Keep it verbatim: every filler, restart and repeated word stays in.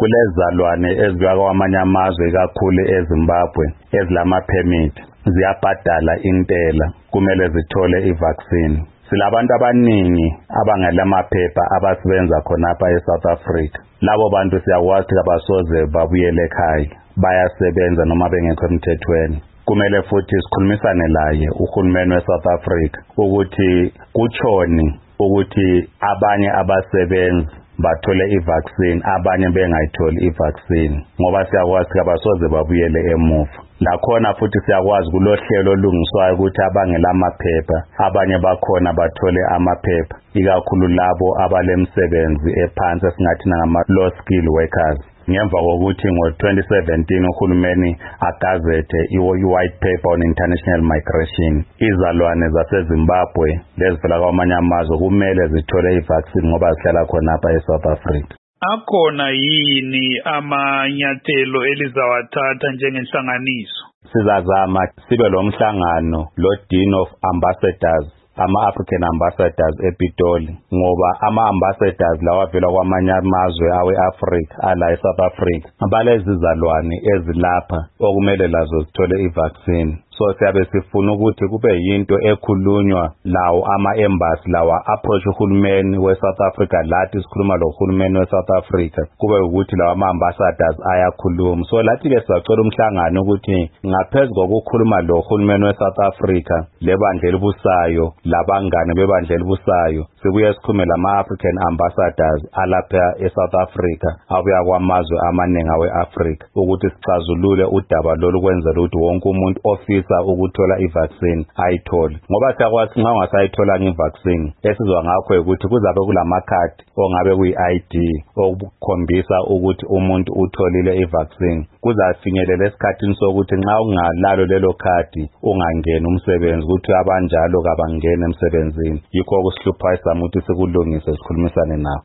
kulezalwane ezivela kwamanye amazwe kakhulu eZimbabwe ezilama permit ziyabhadala intela kumele zithole ivaccine. Silabantu abaningi abangelamaphepha abasebenza khonapha eSouth Africa. Labo bantu siyakwazi abasoze babuyele ekhaya, bayasebenza noma bengekho emthethweni. Kumele futhi sikhulumisane laye uhulumeni weSouth Africa ukuthi kutshoni ukuthi abanye abasebenzi bathole ivaccine abanye bengayitholi ivaccine ngoba siyakwazi abasoze babuyele emuva. Lakhona futhi siyakwazi kulohlelo olungiswayo ukuthi abangelamaphepha abanye bakhona bathole amaphepha, ikakhulu labo abalemsebenzi ephansi esingathi ngama low skill workers. Ngemva kokuthi ngo twenty seventeen uhulumeni agazethe i-white paper on international migration, izalwane zaseZimbabwe lezivela kwamanye amazwe kumele zithole ivaccine ngoba zihlala khonapha eSouth Africa. Akhona yini amanyathelo elizawathatha njengenhlanganiso? Sizazama sibe lo mhlangano lo Dean of Ambassadors, ama-African Ambassadors ePitoli, ngoba ama-ambassadors lawa vela kwamanye amazwe awe-Africa ala eSouth Africa balezizalwane ezilapha okumele lazo zithole ivaccine. So siyabe sifuna ukuthi kube yinto ekhulunywa lawo ama-embassy lawa approach uhulumeni we-South Africa lathi sikhuluma lo hulumeni we-South Africa kube ukuthi lawa ama-ambassadors ayakhuluma. So lathi-ke siyacela umhlangano ukuthi ngaphezu kokukhuluma lo hulumeni we-South Africa lebandla elibusayo labangane bebandla elibusayo sibuye sikhulume lama-African ambassadors alapha eSouth Africa abuya kwamazwe amaningi awe-Africa ukuthi sicazulule udaba lolu kwenzela ukuthi wonke umuntu ofisa ukuthola ivaccine ayithole. Ngoba siyakwazi nxa ungasayithola ivaccine esizwa ngakho ukuthi kuzabe kulamakhadi ongabe kuyi-I D okukhombisa ukuthi umuntu utholile ivaccine. Kuzafinyelela esikhathini sokuthi nxa ungalalo lelo khadi ungangena umsebenzi ukuthi abanjalo kabangene emsebenzini. Yikho kusihlupha isama ukuthi sikulungise sikhulumisane nabo.